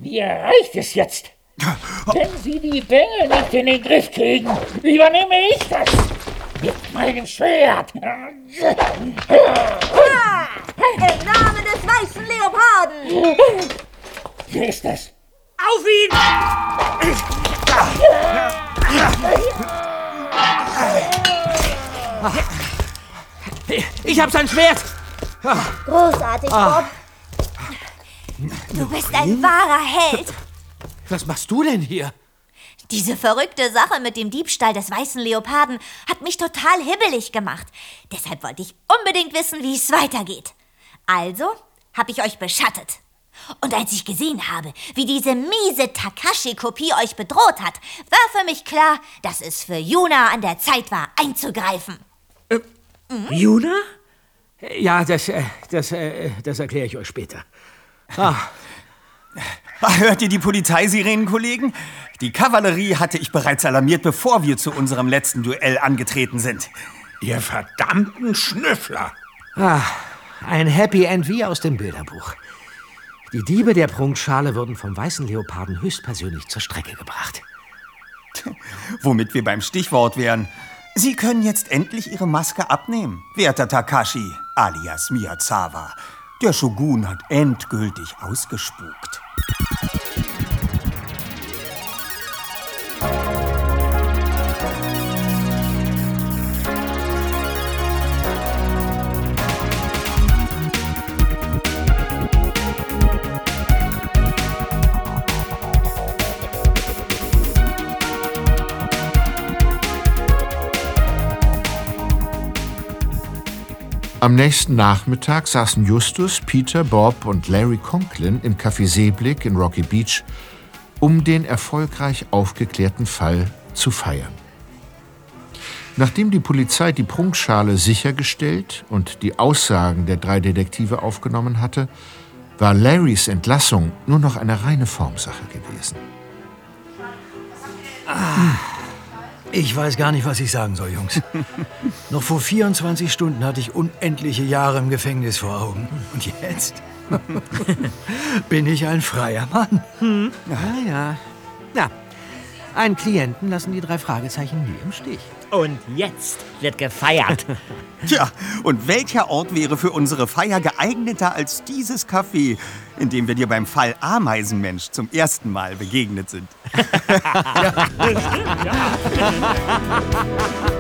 Mir reicht es jetzt. Wenn Sie die Bengel nicht in den Griff kriegen, übernehme ich das. Mit meinem Schwert. Im Namen des weißen Leoparden! Wer ist das? Auf ihn! Ich hab sein Schwert! Großartig, Bob. Du bist ein wahrer Held. Was machst du denn hier? Diese verrückte Sache mit dem Diebstahl des weißen Leoparden hat mich total hibbelig gemacht. Deshalb wollte ich unbedingt wissen, wie es weitergeht. Also habe ich euch beschattet. Und als ich gesehen habe, wie diese miese Takashi-Kopie euch bedroht hat, war für mich klar, dass es für Yuna an der Zeit war, einzugreifen. Yuna? Ja, das erkläre ich euch später. Hört ihr die Polizeisirenen, Kollegen? Die Kavallerie hatte ich bereits alarmiert, bevor wir zu unserem letzten Duell angetreten sind. Ihr verdammten Schnüffler! Ein Happy End wie aus dem Bilderbuch. Die Diebe der Prunkschale wurden vom weißen Leoparden höchstpersönlich zur Strecke gebracht. Womit wir beim Stichwort wären. Sie können jetzt endlich Ihre Maske abnehmen, werter Takashi, alias Miyazawa. Der Shogun hat endgültig ausgespukt. Am nächsten Nachmittag saßen Justus, Peter, Bob und Larry Conklin im Café Seeblick in Rocky Beach, um den erfolgreich aufgeklärten Fall zu feiern. Nachdem die Polizei die Prunkschale sichergestellt und die Aussagen der 3 Detektive aufgenommen hatte, war Larrys Entlassung nur noch eine reine Formsache gewesen. Ich weiß gar nicht, was ich sagen soll, Jungs. Noch vor 24 Stunden hatte ich unendliche Jahre im Gefängnis vor Augen. Und jetzt bin ich ein freier Mann. Ja. Na, einen Klienten lassen die 3 Fragezeichen nie im Stich. Und jetzt wird gefeiert. Tja, und welcher Ort wäre für unsere Feier geeigneter als dieses Café, in dem wir dir beim Fall Ameisenmensch zum ersten Mal begegnet sind? Ja.